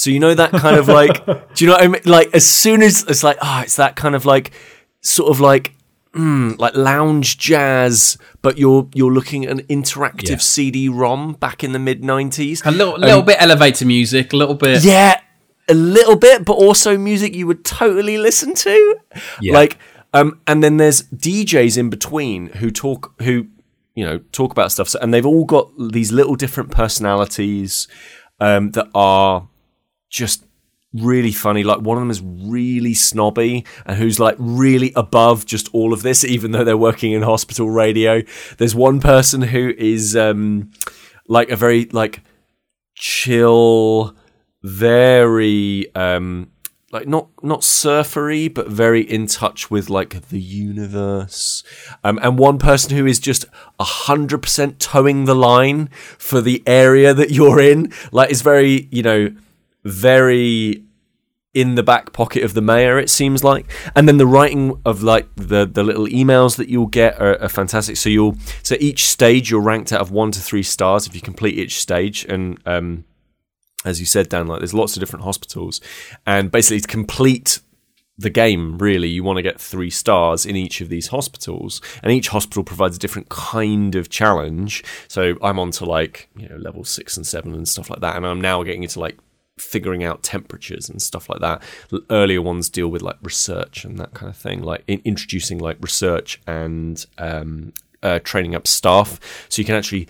So you know that kind of like, do you know what I mean? Like as soon as it's like, ah, oh, it's that kind of like, sort of like, mm, like lounge jazz, but you're you're looking at an interactive yeah. C D ROM back in the mid nineties. A little, little um, bit elevator music, a little bit, yeah, a little bit, but also music you would totally listen to, yeah. like, um, and then there's D Js in between who talk, who you know talk about stuff, so, and they've all got these little different personalities um, that are just really funny. Like one of them is really snobby and who's like really above just all of this, even though they're working in hospital radio. There's one person who is um like a very like chill, very um like not not surfery, but very in touch with like the universe. Um, and one person who is just a hundred percent towing the line for the area that you're in. Like is very, you know, very in the back pocket of the mayor, it seems like. And then the writing of like the the little emails that you'll get are, are fantastic. So you'll so each stage you're ranked out of one to three stars if you complete each stage. And um, as you said, Dan, like there's lots of different hospitals, and basically to complete the game, really, you want to get three stars in each of these hospitals, and each hospital provides a different kind of challenge. So I'm on to like you know level six and seven and stuff like that, and I'm now getting into like figuring out temperatures and stuff like that. Earlier ones deal with like research and that kind of thing, like in introducing like research and um, uh, training up staff, so you can actually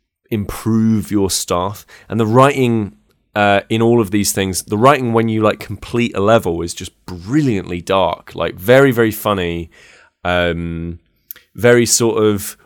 improve your staff. And the writing uh, in all of these things, the writing when you like complete a level is just brilliantly dark, like very very funny, um, very sort of.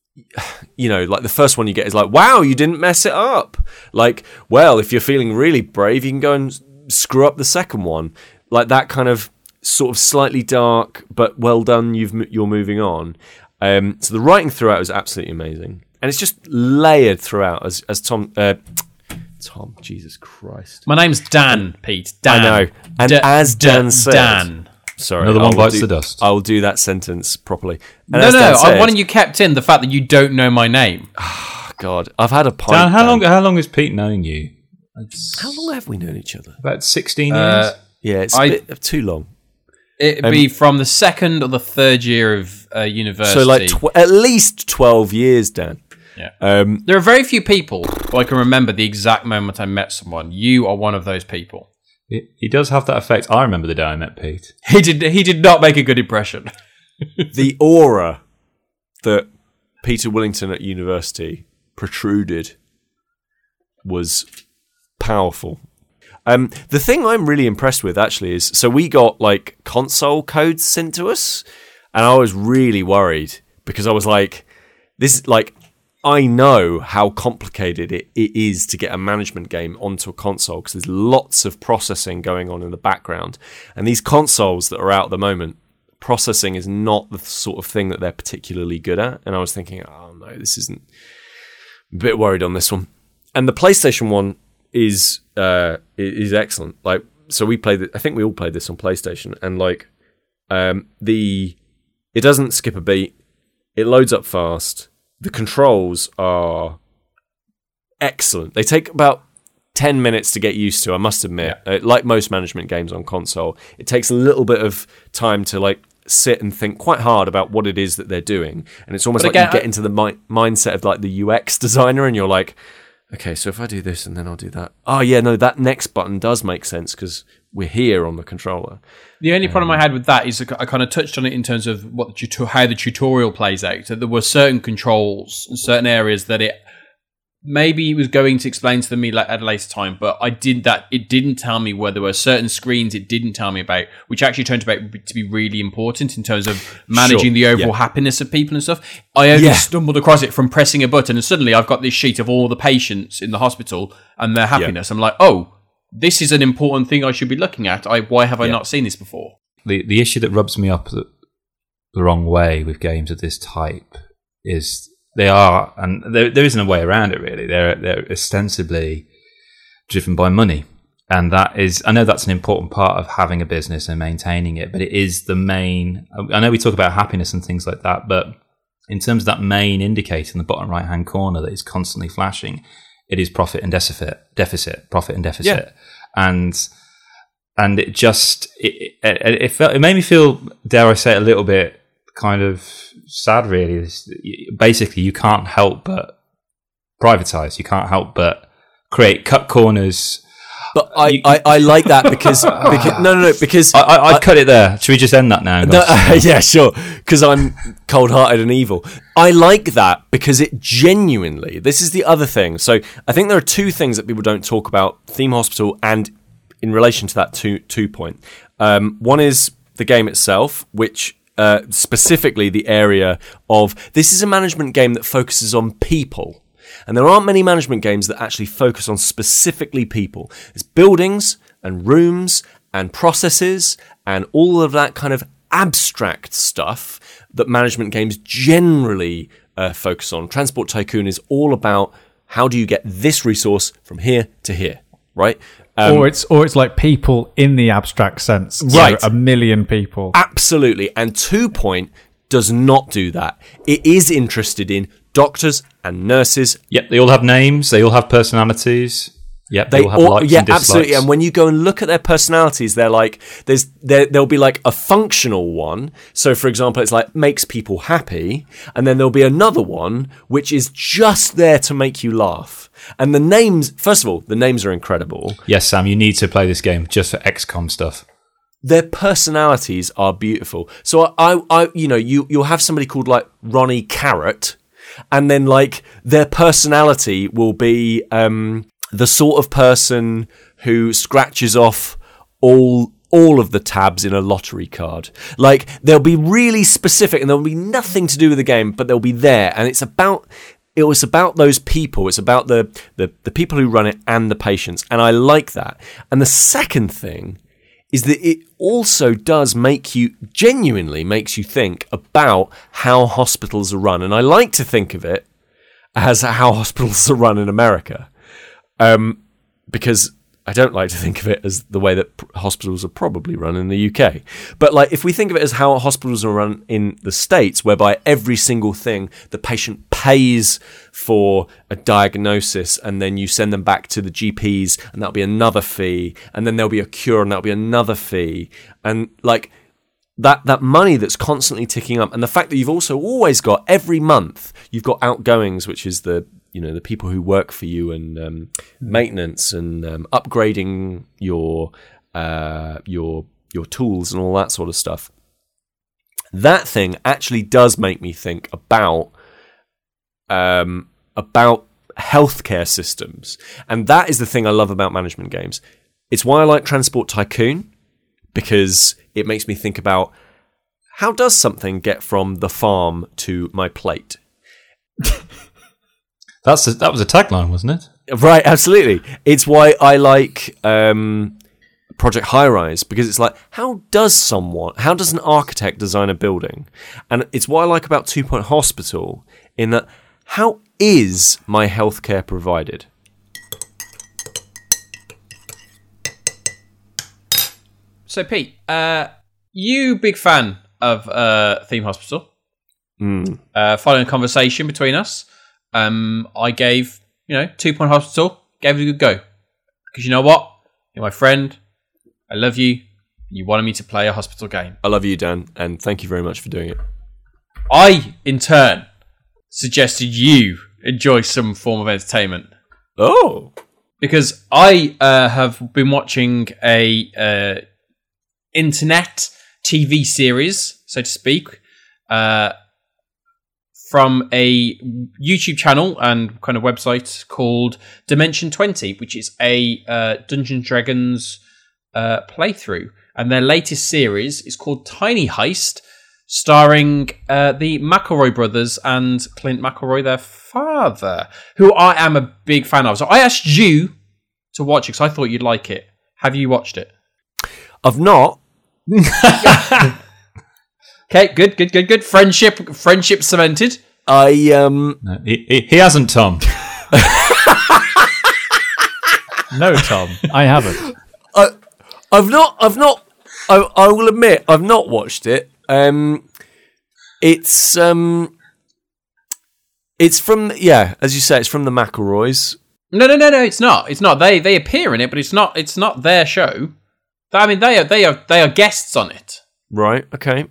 You know, like the first one you get is like, wow, you didn't mess it up. Like, well, if you're feeling really brave, you can go and screw up the second one. Like that kind of sort of slightly dark, but well done, you've, you're moving on. Um, so the writing throughout is absolutely amazing. And it's just layered throughout as, as Tom, uh, Tom, Jesus Christ. My name's Dan, Pete. Dan. I know. And D- as Dan D- said. Dan. Sorry, another one bites do, the dust. I will do that sentence properly. And no, no, said, I wanted you kept in the fact that you don't know my name. Oh, God, I've had a pint. Dan, how Dan. long? How long has Pete known you? It's how long have we known each other? About sixteen uh, years. Yeah, it's I, a bit too long. It'd um, be from the second or the third year of uh, university. So, like, tw- at least twelve years, Dan. Yeah. Um, there are very few people who I can remember the exact moment I met someone. You are one of those people. He does have that effect. I remember the day I met Pete. He did. He did not make a good impression. The aura that Peter Willington at university protruded was powerful. Um, the thing I'm really impressed with actually is, so we got like console codes sent to us, and I was really worried because I was like, this like. I know how complicated it, it is to get a management game onto a console because there's lots of processing going on in the background. And these consoles that are out at the moment, processing is not the sort of thing that they're particularly good at. And I was thinking, oh no, this isn't... I'm a bit worried on this one. And the PlayStation one is uh, is excellent. Like, so we played it, I think we all played this on PlayStation, and like um, the it doesn't skip a beat. It loads up fast. The controls are excellent. They take about ten minutes to get used to, I must admit. Yeah. Uh, like most management games on console, it takes a little bit of time to like sit and think quite hard about what it is that they're doing. And it's almost but like again, you get into the mi- mindset of like the U X designer, and you're like, okay, so if I do this and then I'll do that. Oh yeah, no, that next button does make sense because we're here on the controller. The only problem um, I had with that is I kind of touched on it in terms of what the tuto- how the tutorial plays out. So there were certain controls and certain areas that it maybe it was going to explain to me at a later time, but I did that. It didn't tell me where there were certain screens it didn't tell me about, which actually turned out to be really important in terms of managing sure, the overall yeah. happiness of people and stuff. I only yeah. stumbled across it from pressing a button, and suddenly I've got this sheet of all the patients in the hospital and their happiness. Yeah. I'm like, oh, this is an important thing I should be looking at. I, why have I yeah. not seen this before? The the issue that rubs me up the, the wrong way with games of this type is they are, and there, there isn't a way around it really, they're, they're ostensibly driven by money. And that is, I know that's an important part of having a business and maintaining it, but it is the main, I know we talk about happiness and things like that, but in terms of that main indicator in the bottom right-hand corner that is constantly flashing, it is profit and deficit, deficit, profit and deficit. and and it just it it, it, felt, it made me feel, dare I say it, a little bit kind of sad. Really, basically, you can't help but privatize. You can't help but create cut corners. But I, you, I, I like that because, because no no no because I, I, I'd I, cut it there. Should we just end that now? No, uh, yeah, sure. Because I'm cold-hearted and evil. I like that because it genuinely. This is the other thing. So I think there are two things that people don't talk about: Theme Hospital, and in relation to that two two point. Um, one is the game itself, which uh, specifically the area of this is a management game that focuses on people. And there aren't many management games that actually focus on specifically people. It's buildings and rooms and processes and all of that kind of abstract stuff that management games generally uh, focus on. Transport Tycoon is all about how do you get this resource from here to here, right? Um, or it's or it's like people in the abstract sense, right? So a million people, absolutely. And Two Point does not do that. It is interested in doctors and nurses. Yep, they all have names. They all have personalities. Yep, they, they all have all, likes yeah, and dislikes. Absolutely. And when you go and look at their personalities, they're like there's there there'll be like a functional one. So, for example, it's like makes people happy, and then there'll be another one which is just there to make you laugh. And the names, first of all, the names are incredible. Yes, Sam, you need to play this game just for X COM stuff. Their personalities are beautiful. So I, I, you know, you you'll have somebody called like Ronnie Carrot. And then, like, their personality will be um, the sort of person who scratches off all all of the tabs in a lottery card. Like, they'll be really specific, and there'll be nothing to do with the game, but they'll be there. And it's about it was about those people. It's about the the, the people who run it and the patients. And I like that. And the second thing is that it also does make you, genuinely makes you think about how hospitals are run. And I like to think of it as how hospitals are run in America. Um, because I don't like to think of it as the way that hospitals are probably run in the U K. But like, if we think of it as how hospitals are run in the States, whereby every single thing the patient pays for a diagnosis, and then you send them back to the G Ps, and that'll be another fee, and then there'll be a cure, and that'll be another fee, and like that that money that's constantly ticking up, and the fact that you've also always got every month you've got outgoings, which is the you know the people who work for you, and um, maintenance, and um, upgrading your uh, your your tools and all that sort of stuff. That thing actually does make me think about um, about healthcare systems, and that is the thing I love about management games. It's why I like Transport Tycoon, because it makes me think about how does something get from the farm to my plate. That's a, that was a tagline, wasn't it? Right, absolutely. It's why I like um, Project High Rise, because it's like, how does someone, how does an architect design a building? And it's what I like about Two Point Hospital, in that, how is my healthcare provided? So, Pete, uh, you big fan of uh, Theme Hospital. Mm. Uh, following a conversation between us, um, I gave, you know, Two Point Hospital, gave it a good go. Because you know what? You're my friend. I love you. You wanted me to play a hospital game. I love you, Dan, and thank you very much for doing it. I, in turn, suggested you enjoy some form of entertainment. Oh. Because I uh, have been watching a uh, internet T V series, so to speak, uh, from a YouTube channel and kind of website called Dimension twenty, which is a uh, Dungeons and Dragons uh, playthrough. And their latest series is called Tiny Heist, starring uh, the McElroy brothers and Clint McElroy, their father, who I am a big fan of. So I asked you to watch it because I thought you'd like it. Have you watched it? I've not. Okay, good, good, good, good. Friendship, friendship cemented. I um. No, he, he, he hasn't, Tom. No, Tom, I haven't. I, I've not. I've not. I, I will admit, I've not watched it. Um, it's um, it's from yeah, as you say, it's from the McElroys. No, no, no, no. It's not. It's not. They they appear in it, but it's not. It's not their show. I mean, they are they are they are guests on it. Right. Okay.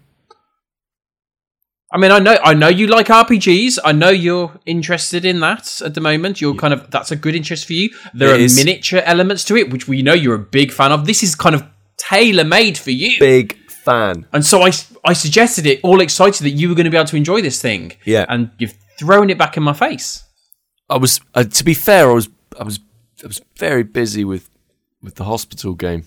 I mean, I know I know you like R P Gs. I know you're interested in that at the moment. You're kind of that's a good interest for you. There It are is. miniature elements to it, which we know you're a big fan of. This is kind of tailor made for you. Big fan. And so I, I suggested it, all excited that you were going to be able to enjoy this thing. Yeah. And you've thrown it back in my face. I was, uh, to be fair, I was, I was, I was very busy with, with the hospital game.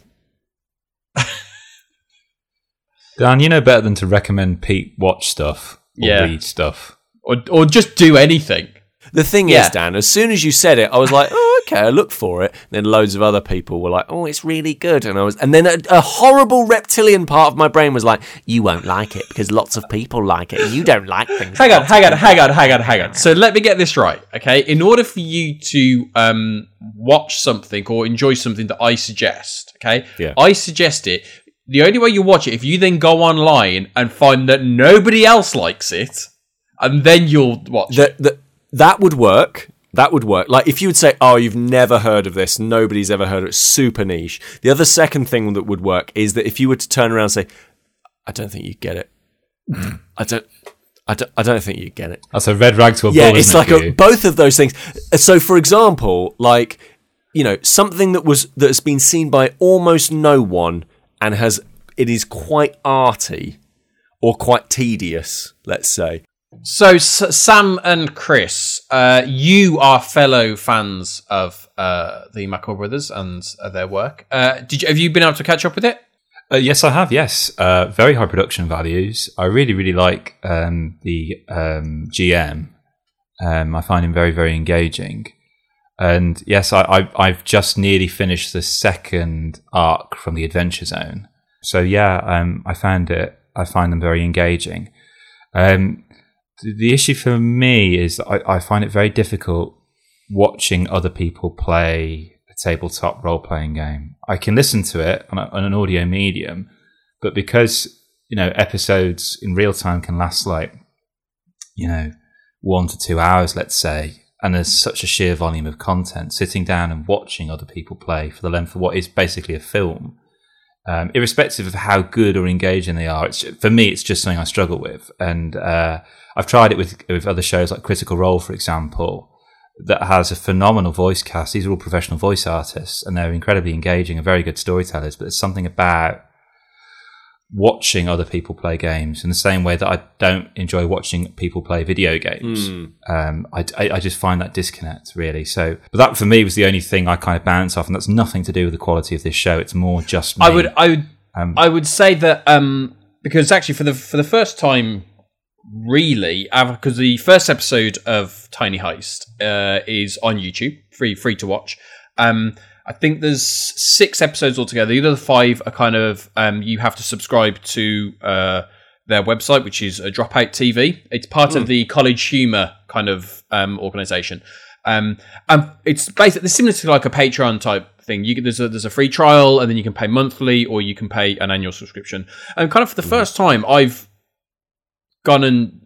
Dan, you know better than to recommend Pete watch stuff or Yeah. read stuff. Or or just do anything. The thing Yeah. is, Dan, as soon as you said it, I was like, oh, okay, I looked for it. And then loads of other people were like, oh, it's really good. And I was, and then a, a horrible reptilian part of my brain was like, you won't like it because lots of people like it. You don't like things. Hang on, hang on, hang on, hang on, hang on. So let me get this right, okay? In order for you to um, watch something or enjoy something that I suggest, okay? Yeah. I suggest it. The only way you watch it, if you then go online and find that nobody else likes it, and then you'll watch it. That, that, that would work. That would work. Like, if you would say, oh, you've never heard of this, nobody's ever heard of it, super niche. The other second thing that would work is that if you were to turn around and say, I don't think you get it. I don't... I don't, I don't think you get it. That's a red rag to a Yeah, bull, it's isn't like it, for a, you? both of those things. So, for example, like, you know, something that was that has been seen by almost no one and has it is quite arty or quite tedious, let's say. So, S- Sam and Chris, uh, you are fellow fans of uh, the McCall brothers and uh, their work. Uh, did you, have you been able to catch up with it? Uh, yes, I have. Yes, uh, very high production values. I really, really like um, the um, G M. Um, I find him very, very engaging. And yes, I, I, I've just nearly finished the second arc from the Adventure Zone. So yeah, um, I found it. I find them very engaging. Um, th- the issue for me is that I, I find it very difficult watching other people play a tabletop role-playing game. I can listen to it on, a, on an audio medium, but because you know episodes in real time can last like you know one to two hours, let's say, and there's such a sheer volume of content, sitting down and watching other people play for the length of what is basically a film, um, irrespective of how good or engaging they are, it's, for me, it's just something I struggle with. And uh, I've tried it with with other shows like Critical Role, for example, that has a phenomenal voice cast. These are all professional voice artists, and they're incredibly engaging and very good storytellers. But there's something about watching other people play games in the same way that I don't enjoy watching people play video games. Mm. Um, I, I, I just find that disconnect, really. So, but that for me was the only thing I kind of bounce off, and that's nothing to do with the quality of this show. It's more just me. I would, I would, Um, I would say that um, because actually for the for the first time, really, because the first episode of Tiny Heist uh, is on YouTube, free free to watch. Um, I think there's six episodes altogether. The other five are kind of um, you have to subscribe to uh, their website, which is a Dropout T V. It's part mm. of the College Humor kind of um, organization. Um, and it's basically similar to like a Patreon type thing. You can, there's a there's a free trial, and then you can pay monthly, or you can pay an annual subscription. And kind of for the mm. first time, I've gone and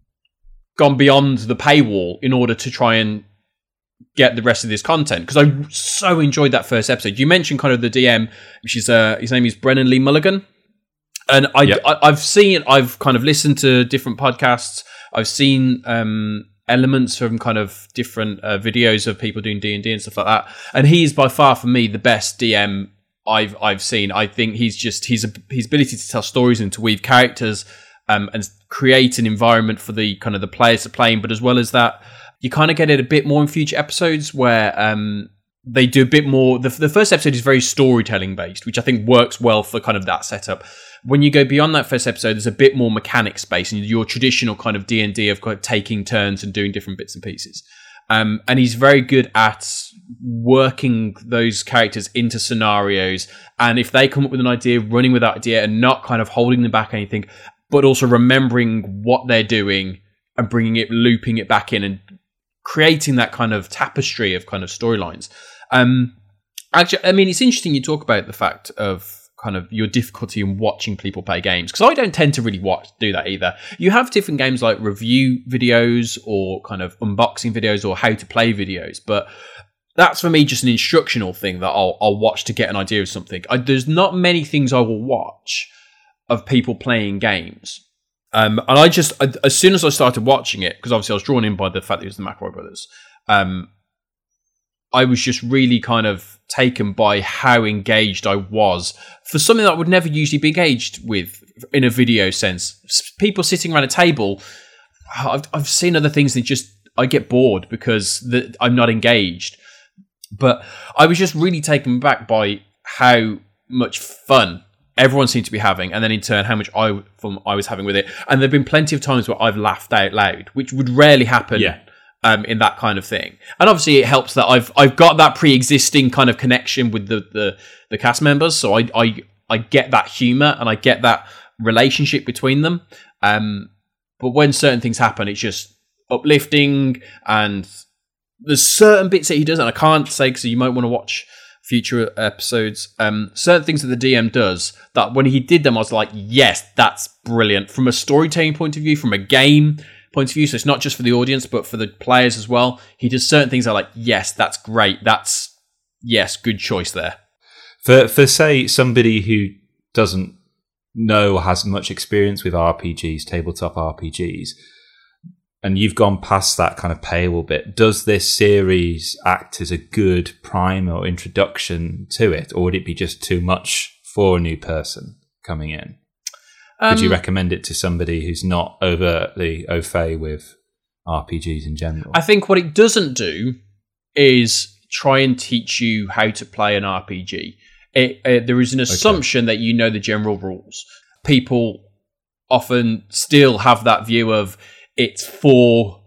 gone beyond the paywall in order to try and get the rest of this content, because I so enjoyed that first episode. You mentioned kind of the D M, which is uh, his name is Brennan Lee Mulligan, and I, yep. I I've seen I've kind of listened to different podcasts. I've seen um, elements from kind of different uh, videos of people doing D and D and stuff like that, and he's by far for me the best D M I've I've seen. I think he's just his his ability to tell stories and to weave characters um, and create an environment for the kind of the players to play in, but as well as that, you kind of get it a bit more in future episodes where um, they do a bit more. The, the first episode is very storytelling based, which I think works well for kind of that setup. When you go beyond that first episode, there's a bit more mechanics based, and your traditional kind of D and D of kind of taking turns and doing different bits and pieces. Um, and he's very good at working those characters into scenarios. And if they come up with an idea, running with that idea and not kind of holding them back anything, but also remembering what they're doing and bringing it, looping it back in and creating that kind of tapestry of kind of storylines. Um, actually, I mean, it's interesting you talk about the fact of kind of your difficulty in watching people play games, because I don't tend to really watch do that either. You have different games like review videos or kind of unboxing videos or how to play videos, but that's for me just an instructional thing that I'll, I'll watch to get an idea of something. I, there's not many things I will watch of people playing games. Um, and I just, I, as soon as I started watching it, because obviously I was drawn in by the fact that it was the McElroy brothers, um, I was just really kind of taken by how engaged I was for something that I would never usually be engaged with in a video sense. People sitting around a table, I've, I've seen other things that just, I get bored because the, I'm not engaged. But I was just really taken back by how much fun everyone seemed to be having, and then in turn how much I fun I was having with it. And there have been plenty of times where I've laughed out loud, which would rarely happen Yeah. um, in that kind of thing. And obviously it helps that I've I've got that pre-existing kind of connection with the the, the cast members, so I, I I get that humour and I get that relationship between them. Um, but when certain things happen, it's just uplifting, and there's certain bits that he does, and I can't say because you might want to watch future episodes. Um, certain things that the D M does that when he did them, I was like, yes, that's brilliant from a storytelling point of view, from a game point of view. So it's not just for the audience, but for the players as well. He does certain things that are like, yes, that's great. That's yes, good choice there. For for say somebody who doesn't know or has much experience with R P Gs, tabletop R P Gs, and you've gone past that kind of paywall bit, does this series act as a good primer or introduction to it, or would it be just too much for a new person coming in? Um, would you recommend it to somebody who's not overtly au fait with R P Gs in general? I think what it doesn't do is try and teach you how to play an R P G. It, uh, there is an assumption okay. that you know the general rules. People often still have that view of it's for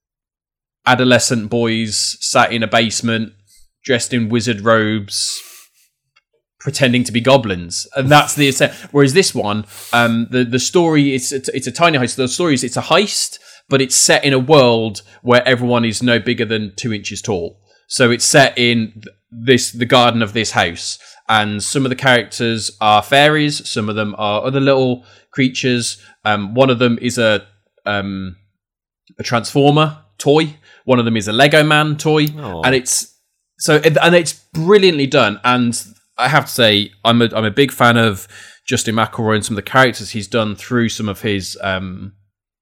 adolescent boys sat in a basement, dressed in wizard robes, pretending to be goblins, and that's the. Whereas this one, um, the the story it's it's, it's a tiny heist. The story is it's a heist, but it's set in a world where everyone is no bigger than two inches tall. So it's set in this the garden of this house, and some of the characters are fairies, some of them are other little creatures. Um, one of them is a um, a Transformer toy. One of them is a Lego Man toy, Aww. and it's so and it's brilliantly done. And I have to say, I'm a I'm a big fan of Justin McElroy, and some of the characters he's done through some of his um,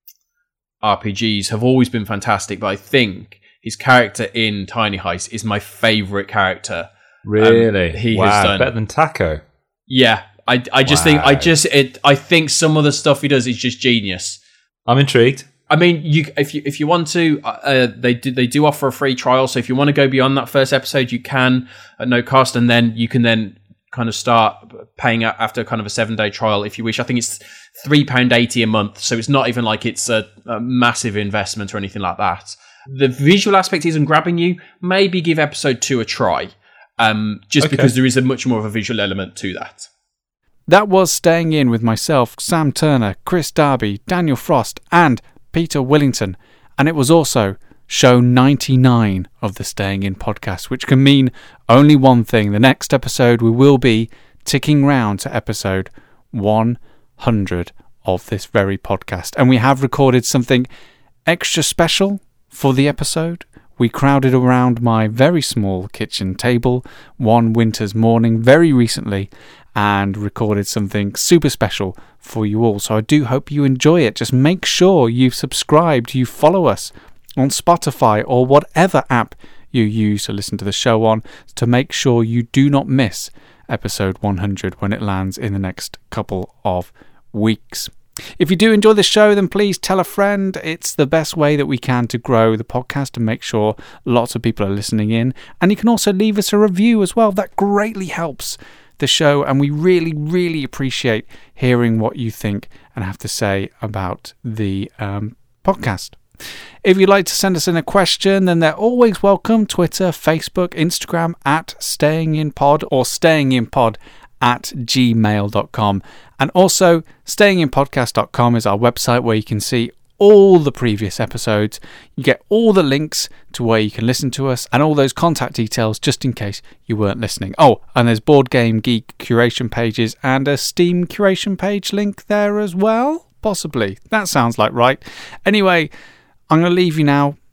R P Gs have always been fantastic. But I think his character in Tiny Heist is my favourite character. Really, um, he wow, has done better than Taco. Yeah, I I just wow. think I just it I think some of the stuff he does is just genius. I'm intrigued. I mean, you if you if you want to, uh, they do they do offer a free trial. So if you want to go beyond that first episode, you can at no cost, and then you can then kind of start paying after kind of a seven day trial if you wish. I think it's three pound eighty a month, so it's not even like it's a, a massive investment or anything like that. The visual aspect isn't grabbing you. Maybe give episode two a try, um, just okay. because there is a much more of a visual element to that. That was Staying In with myself, Sam Turner, Chris Darby, Daniel Frost, and Peter Willington, and it was also show ninety-nine of the Staying In podcast, which can mean only one thing. The next episode we will be ticking round to episode one hundred of this very podcast, and we have recorded something extra special for the episode. We crowded around my very small kitchen table one winter's morning very recently and recorded something super special for you all. So I do hope you enjoy it. Just make sure you've subscribed, you follow us on Spotify or whatever app you use to listen to the show on, to make sure you do not miss episode one hundred when it lands in the next couple of weeks. If you do enjoy the show, then please tell a friend. It's the best way that we can to grow the podcast and make sure lots of people are listening in. And you can also leave us a review as well. That greatly helps the show, and we really, really appreciate hearing what you think and have to say about the um, podcast. If you'd like to send us in a question, then they're always welcome. Twitter, Facebook, Instagram at stayinginpod or stayinginpod at gmail dot com. And also, staying in podcast dot com is our website where you can see all the previous episodes. You get all the links to where you can listen to us and all those contact details just in case you weren't listening. Oh, and there's Board Game Geek curation pages and a Steam curation page link there as well. Possibly. That sounds like right. Anyway, I'm going to leave you now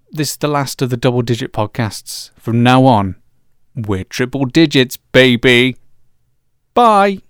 this is the last of the double digit podcasts. From now on, we're triple digits, baby. Bye.